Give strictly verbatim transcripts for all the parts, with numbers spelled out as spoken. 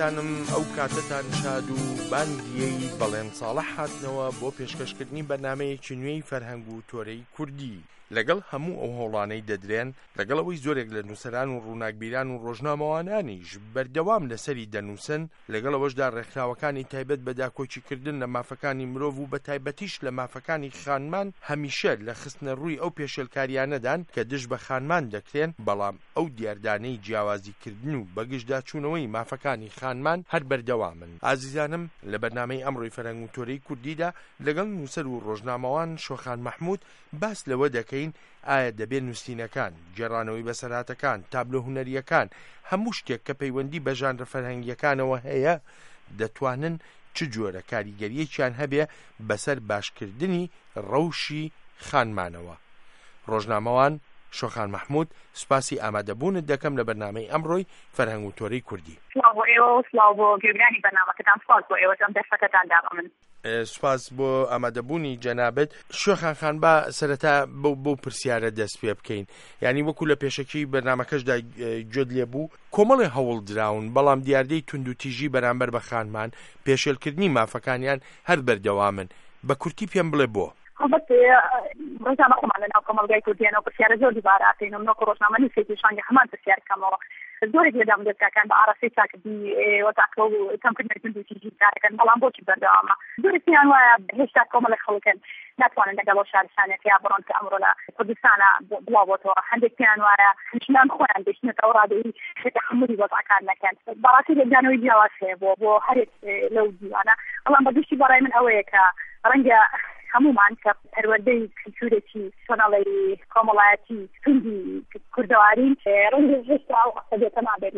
خۆشەویستانم ئەو کاتتان شاد و باندیەی بەڵێن ساڵح هاتنەوە بۆ پێشکەشکردنی بەرنامەیەکی نوێی فەرهەنگ و تۆرەی کوردی لەگەڵ هەموو ئەو هەوڵانەی دەدرێن لەگەڵ ئەوەی زۆرێک لە نووسەران و ڕووناکبیران و ڕۆژنامەوانانیش بەردەوام لەسەری دەنووسن لەگەڵ ئەوەشدا ڕێکخراوەکانی تایبەت بە داکۆچیکردن لە مافەکانی مرۆڤ و بە تایبەتیش لە مافەکانی خانمان هەمیشە لە خستنە ڕووی ئەو پێشێلکاریانەدان کە دژ بە خانمان دەکرێن بەڵام ئەو دیاردانەی جیاوازیکردن و بەگشتدا چوونەوەی مافەکانی خانمان هەر بەردەوامن. ئازیزانم لە بەرنامەی ئەمڕۆی فەرهەنگ و تۆرەی کوردیدا لەگەڵ نووسەر و ڕۆژنامەوان شۆخان مەحموود باس لەوە دەکەین ئایا دەبێت نووسینەکان، گێڕانەوەی بەسەرهاتەکان، تابلۆ هونەریەکان هەموو شتێک کە پەیوەندی بە ژانرە فەرهەنگیەکانەوە هەیە دەتوانن چ جۆرە کاریگەریەکیان هەبێ بەسەر باشکردنی ڕەوشی خانمانەوە. ڕۆژنامەوان شۆخان مەحموود، سوپاسی ئامادەبوونت دەکەم لە بەرنامەی ئەمڕۆی فەرهەنگ و تۆرەی کوردی. سلااو بۆ ئێوە و سلااو بۆ گوێگرانی بەرنامەکەتان، سپاس بۆ ئێوە ئەم دەستەکەتان داڕەمن. سوپاس بۆ ئامادەبوونی جەنابەت. شۆخان خان با سەرەتا بۆ پرسیارە دەست پێ بکەین، یعنی وەکو لە پێشەکی بەرنامەکەشدا گوێت لێ بوو کۆمەڵی هەوڵ دراون بەڵام دیاردەی تونند و تیژی بەرامبەر بە خانمان پێشێلکردنی مافەکانیان هەر بەردەوامن. بە کورتی پێم بڵێ بۆ. البته ڕۆژنامە خۆمان لەناو کۆمەڵگای کوردیانەوە پرسیارە زۆر دووبارەهاتین و منۆکە ڕۆژنامە نووسێتیشان هەمان پرسیار بکەمەوە. زۆرێک لەدام دەستکەکان بە ئاراستەی چاکردنی وەتاکە و تەمکردنی تونند و تیژی کارەکەن بەڵام بۆچی بەردەوامە؟ زۆرێکیان وایە هێشتا کۆمەڵێک خەڵکن ناتوانن لەگەڵ شارستانێکیا بڕۆن کە ئەمڕۆ لە کوردستانە بڵاوبۆتەوە. هەندێکیان وایە هیچیان خۆیان دەچنێتە ئەو ڕادەی تەحملی وەزعەکان نەکەن. بەڕاستی لێدانەوەی جیاواز هەیە بۆ بۆ هەرێک لەو دیوانە. بەڵام بەگشتی بەڕای من ئەوەیە کە ڕەنگە هەمومان کە پەروەردەی کلتورێکی چۆنەڵی کۆمەڵایەتی توندی کوردەوارین ڕەنگە هێشتا ئەو قەسەدێتە نابێت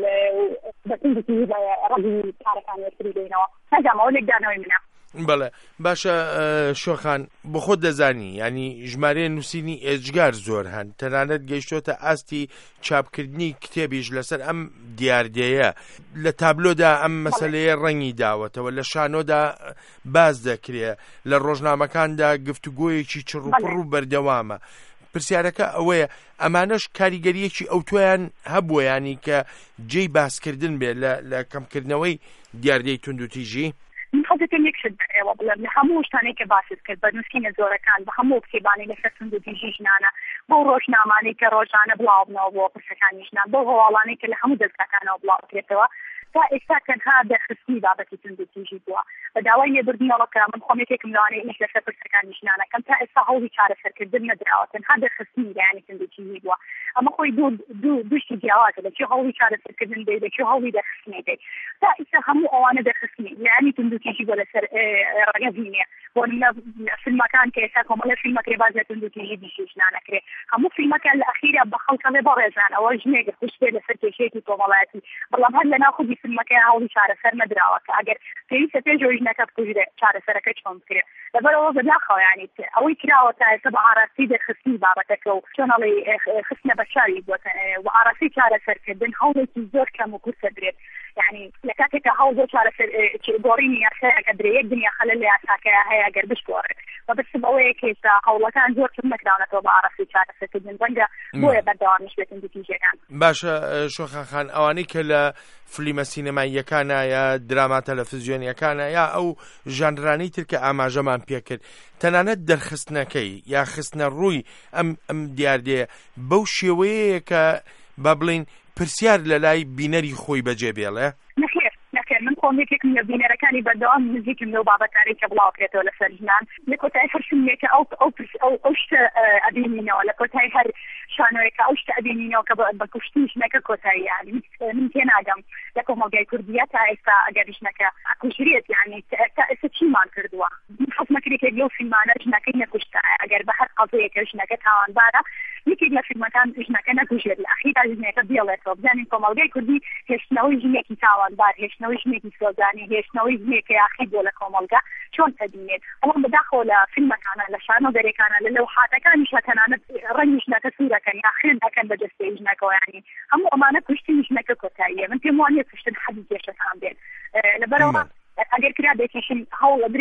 بە توندی بە ڕەگی کارەکان وەرگری دێنەوە. نەزانم ئەوە لێکدانەوەی منە. بەڵێ باشە شۆخان، بۆ خۆت دەزانی ینی ژمارەیە نووسینی ئێجگار زۆر هەن، تەنانەت گەیشتۆتە ئاستی چاپکردنی کتێبیش لەسەر ئەم دیاردەیە. لە تابلۆدا ئەم مەسەلەیە ڕەنگی داوەتەوە، لە شانۆدا باز دەکرێ، لە ڕۆژنامەکاندا گفتوگۆیەکی چڕوپڕ و بەردەوامە. پرسیارەکە ئەوەیە ئەمانەش کاریگەریەکی ئەو تۆیان هەبووە ینی کە جێی باسکردن بێت لە کەمکردنەوەی دیاردەی تونند و تیژی؟ من حەزەکەم یەک شت ئێوە بڵێم لە هەموو شتانەی کە باست کرد بە نووسینە زۆرەکان بە هەموو کتێبانی لەسەر تونند و تیژی ژنانە، بۆ ڕۆژنامانەی کە ڕۆژانە بڵاوبنەوە بۆ پرسەکانی ژنان، بۆ هەواڵانەی کە لە هەموو دەستگاکانەوە بڵاوکرێتەوە تا ئێستا تەنها دەرخستنی بابەتی تونند و تیژی بووە. بە داوای لێبوردنەوەکە من خۆم یەکێکم لەوانەیە ئیش لەسەر پرسەکانی ژنانەکەم تا ئێستا هەوڵی چارەسەرکردن نەدراوە، تەنها دەرخستنی لایەنی تونند و تیژی بووە. ئەمە خۆی دوو دوشتی جیاوازە، لەکوێ هەوڵی چارەسەرکردن دەی لەکوێ هەوڵی دەرخستنی دەی. تا ئێستا هەموو ئەوانە دەرخستنی لایەنی تونند و تیژی بۆ لەسەر ڕێگەزینێ بۆ فیلمەکان کە ئێستا کۆمەڵە فیلمەکەی باز لە تونند و تیژی دیشی ژنانەکرێ. هەموو فیلمەکان لە ئەخیرا بە خەڵکەڵێ بۆ ڕێژان ئەوە ژنێک خوش بێت لەسەر کێشەیەکی کۆمەڵایەتی، بەڵام هەر لەناو خودی فیلمەکەی هەوڵی چارەسەر نەدراوە کە ئەگەر پێویستە پێشەوە ژنەکە بکوژرێ چارەسەرەکە چۆن بکرێ. لەبەرەوە بەداخەوە یعنی ئەوەی کراوە تا ئێستا بە ئاراستی دەرخستنی بابەتەکە و چۆنەڵی خستنە بەشاری بووە و ئاراستی چارەسەرکردن هەوڵێکی زۆر کەم و کورت دەبرێت. یعنی لە کاتێکە هەوڵ بۆ چارەسەر گۆڕینی یاسایەکە درێ یەک دنیا خەلەل لە یاساکەیە هەیە ئەگەر بشکۆڕێت و بەسب ئەوەیە کە ئێستا هەوڵەکان زۆر کەم نەکراونەتەوە بە ئاراستی چارەسەرکردن، ڕەنگە بۆیە بەردەوامیش بێتن تیژەکان. باشە شۆخان خان، ئەوانەی کە لە فلیمە سینەماییەکانە یا دراما تەلەڤیزیۆنیەکانە یا ئەو ژانرانەی تر کە ئاماژەمان پێکرد، تەنانەت دەرخستنەکەی یا خستنە ڕووی ئەم ئەم دیاردەیە بەو شێوەیەیە کە با بڵین پرسیار لە لای بینەری خۆی بەجێ بێڵێ؟ نەخێر نەخێر، من خۆم یەکێکم لە بینەرەکانی بەردەوام نزیکم لەو بابەتانەی کە بڵاوکرێتەوە لەسەر ژنان. لە کۆتایی هەر فیلمێکە ئەو ئەو شتە ئەبینینەوە، لە کۆتایی هەر شانۆیەکە ئەو شتە ئەبینینەوە کە بە کوشتنی ژنەکە کۆتایی یعنی من تێناگەم لە کۆمەڵگای کوردیە تا ئێستا ئەگەر ژنەکە ئەکوژرێت یعنی تا ئێستا چیمان کردووە. حەز نەکرێت لەو فیلمانە ژنەکەی نەکوشتە، ئەگەر بە هەر قەزەیەکە ژنەکە تاوانبارە یەکێک لە فیلمەکان ژنەکە نەکوژێت لە ئەخیرا ژنەکە بێڵێتەوە. بزانین کۆمەڵگای کوردی هێشتنەوەی ژنێکی تاوانبار، هێشتنەوەی ژنێکی سۆزانی، هێشتنەوەی ژنێکی یاخی بۆ لە کۆمەڵگا چۆن ئەبینێت. ئەوەم بەداخەوە لە فیلمەکانە لە شانۆدەرێکانە لە لەوحاتەکانیشە تەنانەت ڕەنگی ژنەکە سوورەکەن یا خوێن دەکەن بە جەستەی ژنەکەەوە، یعنی هەموو ئەمانە کوشتنی ژنەکە کۆتاییە. من پێم وانییە کوشتن حەدی کێشەکان بێت. لەبەرەوە ئەگەر کرا دەکێشن هەوڵ ئەدرێت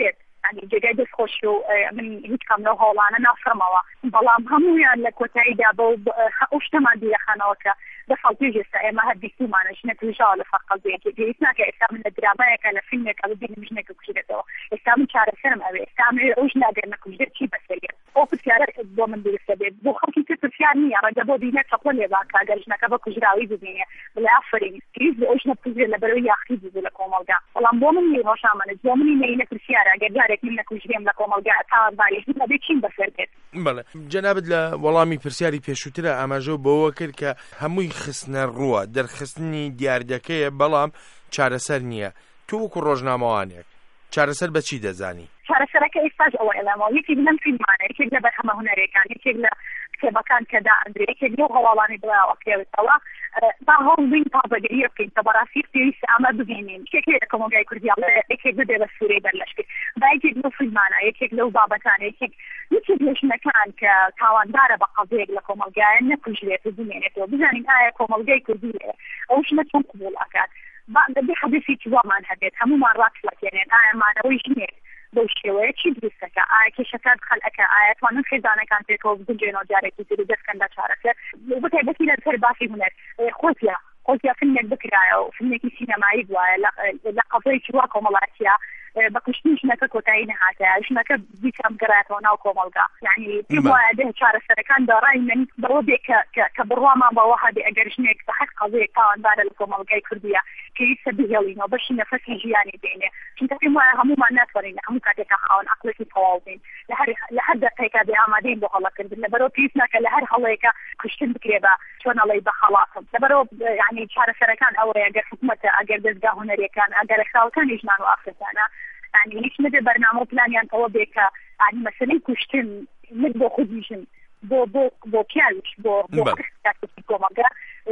يعني جێگای دەستخۆشی و من هیچ کام لەو هەوڵانە نافرمەوە بەڵام هەموویان لە کۆتاییدا بە ئەو شتەمان بیرەخانەوە کە دە ساڵ پێش ئێستا ئێمە هەر بیستمانە ژنە توێژاوە لە فەر قەزەیەکی پێویست ناکە ئێستا من لە درامایەکە لە فیلمێکە ببینم ژنێکە کوژرێتەوە ئێستا من چارەسەرم ئەوێ ئێستا ئەمەوێ ئەو ژن ئەگەر نەکوژرێت چی بەسەریە ئەو پرسیارە بۆ من درستە بێت بۆ خەڵکی تر پرسیار نییە ڕەنگە بۆ بینە چەقۆ لێ باکە ئەگەر ژنەکە بە کوژراوی ببینێ بڵێ ئافرین پێویست بە ئەو ژنە بکوژرێت لەبەرەوەی یاخی بوو لە کۆمەڵگا بەڵام بۆ من ڕۆژنامەنێت بۆ منی نەینە پرسیارە ئەگەر جارێک من نەکوژرێم لە کۆمەڵگا تاوانباریش بێت چین بەسەر بێت بەڵێ جەنابەت لە وەڵامی پرسیاری پێشووترە ئاماژە بەوە کرد کە هەمووی خستنە ڕووە دەرخستنی دیاردەکەیە بەڵام چارەسەر نییە تۆ وەکو ڕۆژنامەوانێک چارەسەر بە چی دەزانی؟ چارەسەرەکە ئێستاش ئەوە ئەڵامەوە یەکێک لەم فیلمانە یەکێک لە بەرهەمە هونەرەکان یەکێک لە کتێبەکان کە دائەندرێ یەکێک لەو هەواڵانی بڵاوە پێوتەوە با هەوڵ بین تازەگەریە بکەین کە بەڕاستی پێویست ئەمە ببینین یەکێک لە کۆمەلگای کوردی یەکێک بدێ بە سوورەی بەرلەشکر با یەکێک لەو فیلمانە یەکێک لەو بابەتانە یەکێک یەکێک لە ژنەکان کە تاواندارە بە قەزەیەک لە کۆمەلگایە نەکوژرێت و بمێنێتەوە بزانین ئایا کۆمەلگای کوردی ئەو ژنە چۆن قبوڵ ئەکات بەبێ حەدیثێکی وامان هەبێت هەمومان ڕاکڵەکێنێن ئایا مانەوەی ژنێک بەو شێوەیە چی دروستەکە ئایا کێشەکان خەلەکە ئایا توانن خێزانەکان پێکەوە بگونجێنەوە جارێکی تر دەستکەن بە چارەسەر بەتایبەتی لە سەر باسی هونەر خۆزیە خۆزیە فیلمێک بکرایە و فیلمێکی سینەمایی بوایە لە قەزەیەکی وا کۆمەڵاتیە بە کوشتنی ژنەکە کۆتایی نەهاتە ژنەکە بیکەم گەڕێتەوە ناو کۆمەلگا یعنی پێم وایە دێ چارەسەرەکان بەڕای من بەوە بێ کە بڕوامان بەوە هەبێ ئەگەر ژنێک بە هەر قەزەیەک تاوانبارە لە کۆمەلگای کوردیە پێویستە بهێڵینەوە بەشی نەفەسی ژیانی بێنێ چونکە پێم وایە هەمومان ناتوانین هەموو کاتێکە خاوەن عەقڵێکی تەواو بین لە هەر دەقەیەکە بێ ئامادەین بۆ هەڵەکردن لەبەرەوە پێویست ناکە لە هەر هەڵەیەکە کوشتن بکرێ بە چۆن ئەڵێی بە خەڵاتم لەبەرەوە یعنی چارەسەرەکان ئەوەیە ئەگەر حکومەتە ئەگەر دەستگا هونەریەکان ئەگەر خاڵەکانی ژنان و ئافرەتانە يعني هیچ نەبێ بەرنامە و پلانیان ئەوە بێ کە ینی مەسەلەی کوشتن من بۆ خودیژن بۆ بۆ بۆ پیاویش بۆ بۆ کۆمەلگا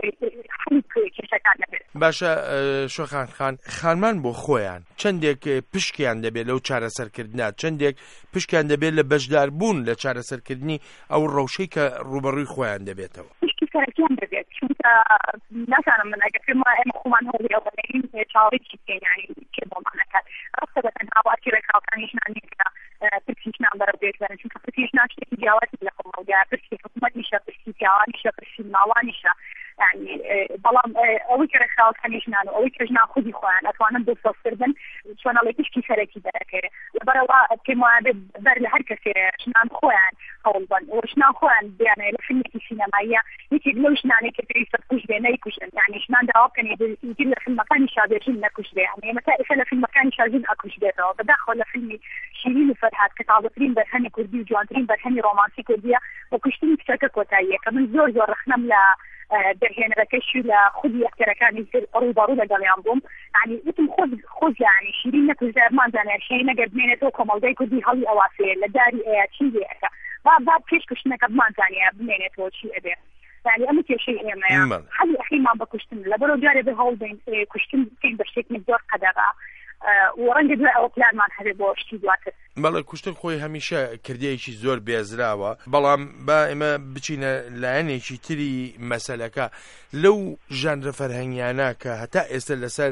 کێشەکان نەبێت. باشە شۆخان خان خانمان بۆ خۆیان چەندێک پشکیان دەبێت لەو چارەسەرکردنا چەندێک پشکیان دەبێت لە بەشداربوون لە چارەسەرکردنی ئەو ڕەوشەی کە ڕوبەڕووی خۆیان دەبێتەوە پشکی سەرەکیان دەبێت چونکە نازانم من ئەگەر پێم وایە ئێمە خۆمان هەوڵی ئەوەنەین چاوەڕێکی بکەین یعنی کێ بۆمانەکات ڕاستە بەتەنها واکی ڕێکخراوەکانی ژنان نییە کە پرسی ژنان بەرەو بێت بەرن چونکە پرسی ژنان شتێکی جیاوازی لە کۆمەلگا پرسی حکومەتیشە پرسی پیاوانیشە پرسی ماڵانیشە يعني بەڵام ئەوەی کە ڕێکخراوەکانی ژنان و ئەوەی کە ژنان خودی خۆیان ئەتوانن دەستۆزکردن چۆنەڵی پشکی سەرەکی دەرەکەرێ لەبەرەوە پێم وایە بەر لە هەر کەسێ ژنان خۆیان هەوڵ بن و ژنان خۆیان بیانێ لە فیلمێکی سینەماییە یەکێک لەو ژنانەی کە پێویستە بکوژرێ نەیکوژن یعنی ژنان داوا بکەن ئیتر لە فیلمەکانی شابێژین نەکوژرێ یعنی ئێمە تا ئێستا لە فیلمەکانی شاژین ئەکوژرێتەوە بەداخەوە لە فیلمی شیرین و فەرهاد کە تازەترین بەرهەمی کوردی و جوانترین بەرهەمی ڕۆمانسی کوردیە بە کوشتنی کچەکە کۆتاییە کە من زۆر زۆر رەخنەم لە دەرهێنەرەکەشی لە خودی ئەکتەرەکانی ڕووبەڕوو لەگەڵیان بووم ینی وتم خۆز خۆز یعنی شیرین نەکوژدارمان زانێ شیرین نەگەر بمێنێتەوە کۆمەلگای کوردی هەڵی ئەواسەیە لە داری ئەیە چی لێەکە با با پێش کوشتنەکە بمانزانێ بمێنێتەوە چی ئەبێ يعني أمي كشيء إيمايا هذه أخي ما بكشتن لبرو جاري بهول بين كشتن فين بشيك مزور قدرة وڕەنگە دوای ئەو پلانمان هەبێ بۆ شتی دواتر. بەڵێ کوشتن خۆی هەمیشە کردەیەکی زۆر بێزراوە بەڵام با ئێمە بچینە لایەنێکی تری مەسەلەکە لەو ژانرە فەرهەنگیانە کە هەتا ئێستا لەسەر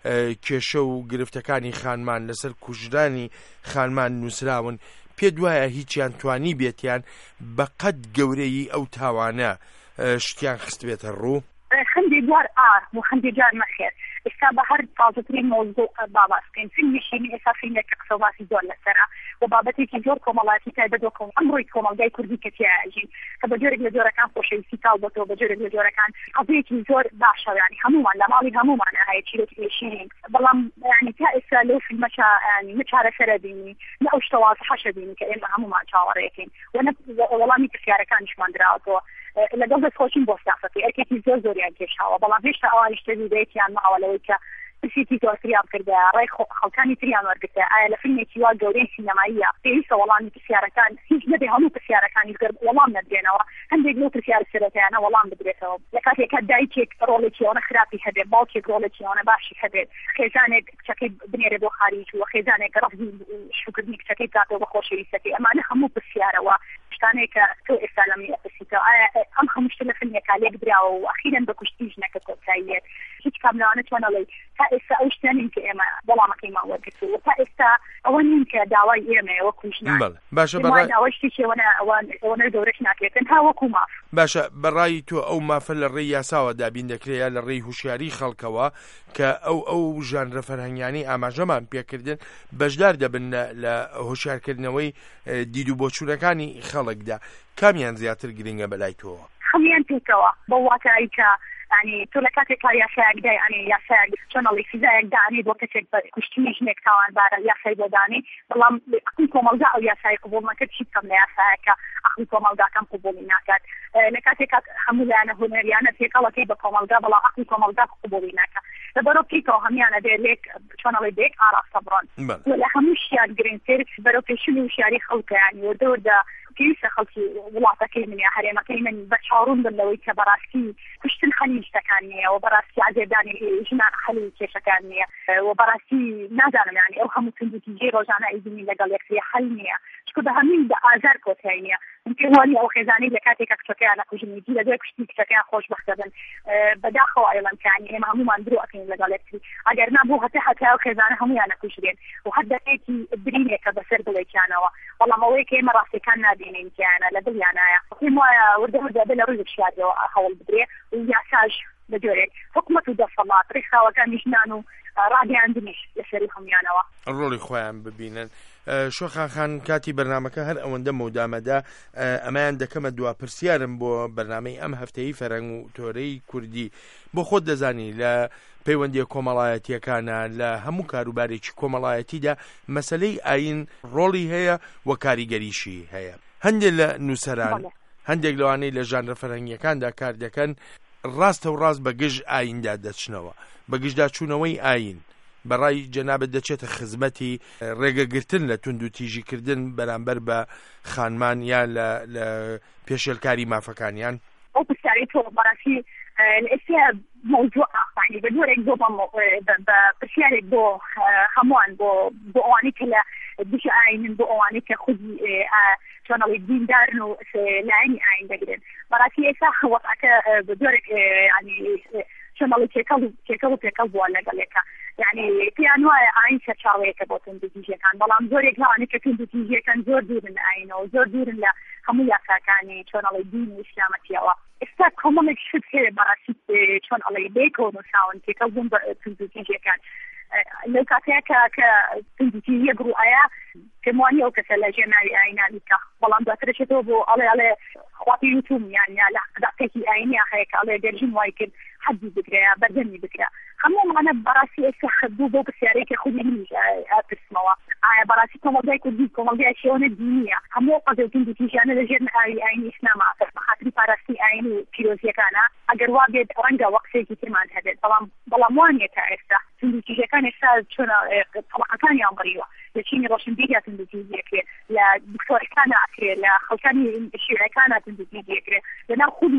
کێشە و گرفتەکانی خانمان لەسەر کوژرانی خانمان نووسراون پێ دوایە هیچیان توانی بێتیان بەقەد گەورەی ئەو تاوانە شتیان خست بێتە ڕوو؟ خندی دوار ئار و خندی جار مەخێر ئێستا بە هەر تازەترین مۆزوع باباسکەین فیلمی شیرین ئێستا فیلمێکە قسە و باسی زۆر لەسەرە و بابەتێکی زۆر کۆمەڵایەتی تایبەتەوە ئەمڕۆی کۆمەلگای کوردی کە تیاژین کە بە جۆرێک لە جۆرەکان خۆشەویستی تاو بۆتەوە بە جۆرێک لە جۆرەکان قەزەیەکی زۆر باشە یعنی هەمومان لە ماڵی هەمومانە هەیە چیرۆکی شیرین بەڵام یعنی تا ئێستا لەو فیلمەشە ینی نە چارەسەرە بینی نە ئەو شتە وازەحەشە بینی کە ئێمە هەمومان چاوەڕێیەکەین و نە وەڵامی پرسیارەکانیشمان دراوەتەوە لەگەڵ دەستخۆشین بۆ سیاسەتی ئەرکێکی زۆر زۆریان کێشاوە بەڵام هێشتا ئەوانیش تەجروبەیەکیان ماوە لەوەی کە پرسیتی زۆرتریان کردە ڕای خەڵکانی تریان وەرگرتە ئایا لە فیلمێکی وا گەورەی سینەماییە پێویستە وەڵامی پرسیارەکان هیچ نەبێ هەموو پرسیارەکانی وەڵام نەدرێنەوە هەندێک لەو پرسیار سەرەتایانە وەڵام بدرێتەوە لە کاتێکە دایکێک ڕۆڵێکی ئەوە خراپی هەبێت باوکێک ڕۆڵێکی ئەوە باشی هەبێت خێزانێک کچەکەی بنێرێ بۆ خارج و خێزانێک ڕەفزی شوکردنی کچەکەی کاتەوە بە خۆشەویستەکەی ئەمانە هەموو پرسیارەوە شتانەیە کە تۆ ئێستا لەمی ئەپرسیتەوە ئایا ئەم هەموو شتە لە فیلمێکا لێک دراوە و ئەخیرەن بە کوشتی ژنەکە کۆتاییەت هیچ کام لەوانە توانەڵێ تا ئێستا ئەو شتانین کە ئێمە وەڵامەکەیمان وەرگرتووە تا ئێستا ئەوە نین کە داوای ئێمە وەکو ژنان باشە داوای شتێکی ئەوە گەورەش ناکرێتن ها وەکو ماف. باشە بەڕای تۆ ئەو مافە لە ڕێی یاساوە دابین دەکرێت لە ڕێی هوشیاری خەڵکەوە کە ئەو ئەو ژانرە فەرهەنگیانی ئاماژەمان پێکردن بەشدار دەبن لە هوشیارکردنەوەی دید و بۆچوونەکانی خەڵکدا، کامیان زیاتر گرنگە بەلای تۆوە؟ هەمویان پێکەوە بە واتایی کە ینی تۆ لە کاتێکا یاسایەکدا ینی یاسایەک چۆنەڵی فیزایەک دانی بۆ کەسێک بە کوشتنی ژنێک تاوانبارە یاسای بۆ دانی، بەڵام عەقڵی کۆمەلگا ئەو یاسای قبوڵ نەکرد چی بکەم لە یاسایەکە عەقڵی کۆمەلگاکەم قبوڵی ناکات. لە کاتێکا هەموو لایەنە هونەریانە پێکەڵەکەی بە کۆمەلگا بەڵام عەقڵی کۆمەلگا قبوڵی ناکات. لەبەرەو پێکەوە هەمیانە دێ لێک چۆنەڵی بێک ئاراستە بڕۆن لە هەموو شیان گرنگتر بەرەو پێشنی وشیاری خەڵکە ینی وەردەوردە پێویستە خەڵکی وڵاتەکەی من یا هەرێمەکەی من بە چاڕوون بن لەوەی کە بەڕاستی کوشتن خەلی شتەکان نییە و بەڕاستی عەجێبدانی ژنان خەلی کێشەکان نییە و بەڕاستی نازانم ینی ئەو هەموو توندوتیژەی ڕۆژانە ئەیبینی لەگەڵ یەکتری حەل نییە، چکە بە هەمووی بە ئازار کۆتایی نییە. ممکن وانی ئەو خێزانی لە کاتێکە کچەکەیان نەکوژنی لە دوای کوشتنی کچەکەیان خۆشبەخت دەبن بەداخەوە ئێڵەن کانی ئێمە هەمومان درۆ ئەکەین لەگەڵ یەکتری، ئەگەر نابوو هەتا هەتا ئەو خێزانە هەمویان نەکوژرێن و هەر دەکەیەکی برینێکە بەسەر دڵێکیانەوە، بەڵام ئەوەیە کە ئێمە ڕاستیەکان نابینین کیانە لە دڵیانایە پێم وایە وردە وردە بێ لە ڕووی شاردەوە هەوڵ بدرێ و یاساژ بە جۆرێک حکومەت و دەسەڵات ڕێکخراوەکانی ژنان و ڕاگەیاندنیش لەسەری هەمویانەوە ڕۆڵی خۆیان ببینن. شۆخان خان کاتی بەرنامەکە هەر ئەوەندە مەودامەدا ئەمایان دەکەمە دوا پرسیارم بۆ بەرنامەی ئەم هەفتەی فەرهەنگ و تۆرەی کوردی بۆ خۆت دەزانی لە پەیوەندی کۆمەڵایەتیەکانە لە هەموو کاروبارێکی کۆمەڵایەتیدا مەسەلەی ئاین ڕۆڵی هەیە و کاریگەریشی هەیە. هەندێک لە نووسەران هەندێک لەوانەی لە ژانرە فەرهەنگیەکاندا کار دەکەن ڕاستە و ڕاست بە گشت ئایندا دەچنەوە، بە گشتدا چوونەوەی ئاین بەڕای جەنابەت دەچێتە خزمەتی ڕێگەگرتن لە توندوتیژیکردن بەرامبەر بە خانمان یان لە پێشێلکاری مافەکانیان. ئەو پرسیاری تۆ بەڕاستی ئێستا موضوع ینی بە جۆرێک بۆ بە پرسیارێک بۆ هەمووان بۆ بۆ ئەوانەی کە لە دژ ئاینن بۆ ئەوانەی کە خودی چۆنەڵی دیندارن و لایەنی ئاین دەگرن. بەڕاستی ئێستا وەقعەکە بە جۆرێک ینی چۆنەڵی تێکەڵ تێکەڵ و پێکەڵ بووە لەگەڵێکە، یعنی پێیان وایە ئاین سەرچاوەیەکە بۆ توندوتیژیەکان، بەڵام زۆرێک لەوانەی کە توندوتیژیەکان زۆر دوورن لە ئاینەوە زۆر دوورن لە هەموو یاساکانی چۆنەڵی دین و ئیسلامەتیەوە. ئێستا کۆمەڵێک شت هەیە بەڕاستی چۆنەڵی بێکەون و ساون تێکەڵ بوون بە توندوتیژیەکان لەو کاتەیە کە توندوتیژیە گڕوئایە پێم وانییە ئەو کەسە لە ژێرناوی ئاینان بیکە، بەڵام دواترەچێتەوە بۆ ئەڵێ ئەڵێ خواپی یوتوب یان یا لە قەداقێکی ئاینیا هەیە کە ئەڵێ گەرژین وای کرد حەدی بگرێ بەردەمی بگرە. هەموومانە بەڕاستی ئێستا بوو بۆ پرسیارێکی خودی منیش ئەپرسمەوە ئایا بەڕاستی کۆمەلگای کوردی کۆمەلگای شێوەنە دینیە هەموو قەزە توندوتیژیانە لە ژێرناوی ئاینی ئیسلامە بەخاتری پاراستی ئاین و پیرۆزیەکانە ئەگەر وا بێت ڕەنگە وەقسێکی تێمان هەبێت، بەڵام بەڵام وانیە تا ئێستا توندوتیژیەکان ئێستا چۆنە تەڵەقەکانیان بڕیوە لە چینی ڕۆشنبیریا توندوتیژیەکرێ لە دکتۆرەکانە ئەکرێ لە خەڵکانی شیعەکانە توندوتیژیەکرێ لەناو خودی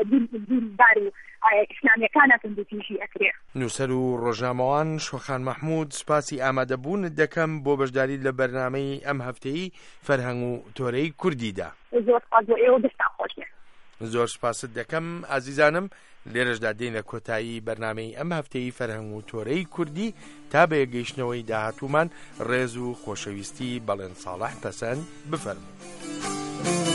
دیندار و ئیسلامیەکانە توندوتیژی ئەکرێ. نووسەر و ڕۆژنامەوان شۆخان مەحموود سوپاسی ئامادەبوون دەکەم بۆ بەشداری لە بەرنامەی ئەم هەفتەی فەرهەنگ و تۆرەی کوردیدا. زۆر سپاس بۆ ئێوە دەستان خۆشە. زۆر سپاست دەکەم ئازیزانم. لێرەشدا دێنە کۆتایی بەرنامەی ئەم هەفتەی فەرهەنگ و تۆرەی کوردی تا بە یەکگەیشتنەوەی داهاتوومان ڕێز و خۆشەویستی بەڵێن ساڵح پەسەند بفەرموو.